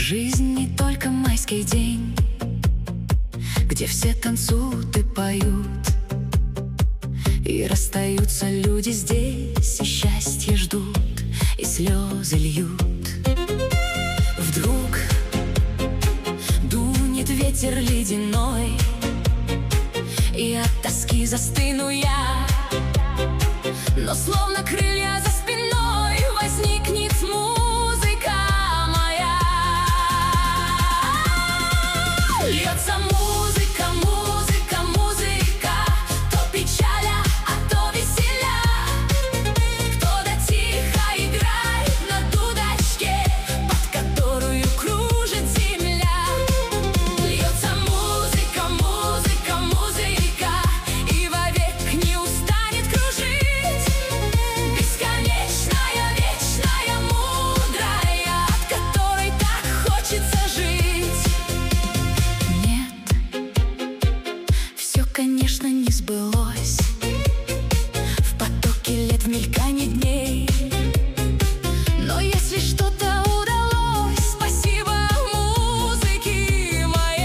Жизнь не только майский день, где все танцуют и поют, и расстаются люди здесь, и счастье ждут, и слезы льют. Вдруг дунет ветер ледяной, и от тоски застыну я, но словно крылья за спиной возникнет музыка моя. Льется музыка, музыка, музыка, то печаля, а то веселя. Кто-то тихо играет на дудочке, под которую кружит земля. Льется музыка, музыка, музыка, и вовек не устанет кружить. Бесконечная, вечная, мудрая, от которой так хочется жить. Все, конечно, не сбылось в потоке лет, в мельканье дней. Но если что-то удалось, спасибо музыке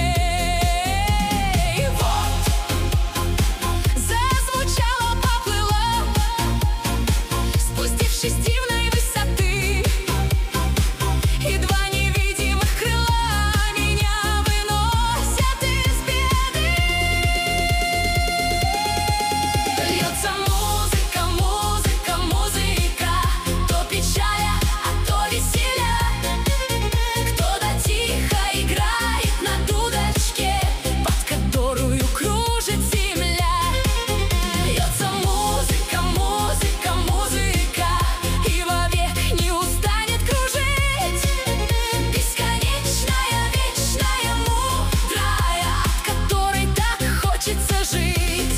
моей. Вот зазвучало, поплыло, спустившись с дивной высоты, и два невидимых крыла меня выносят из беды. Льется музыка, музыка, музыка, то печаля, а то веселя. Кто-то тихо играет на дудочке, под которую кружит земля. Льется музыка, музыка, музыка, и вовек не устанет кружить. Бесконечная, вечная, мудрая, от которой так хочется жить.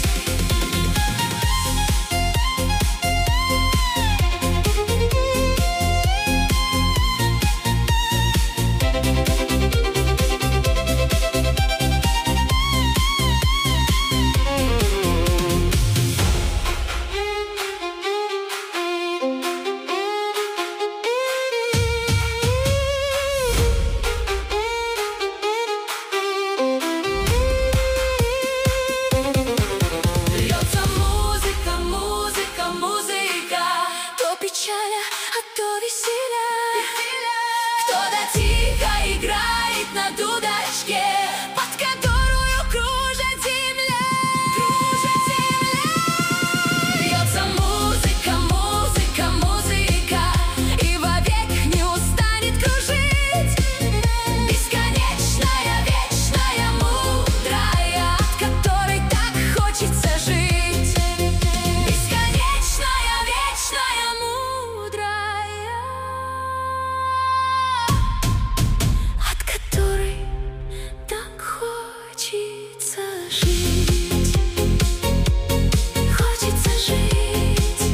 Льется музыка, музыка, музыка, то печаля, а то веселя. Кто-то тихо играет на дудочке, под которую кружит земля. Льется музыка, музыка, музыка, и вовек не устанет кружить. Бесконечная, вечная, мудрая, от которой так хочется жить. Бесконечная, вечная, мудрая, от которой так хочется жить. Хочется жить.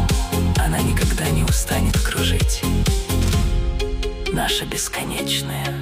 Она никогда не устанет кружить, наша бесконечная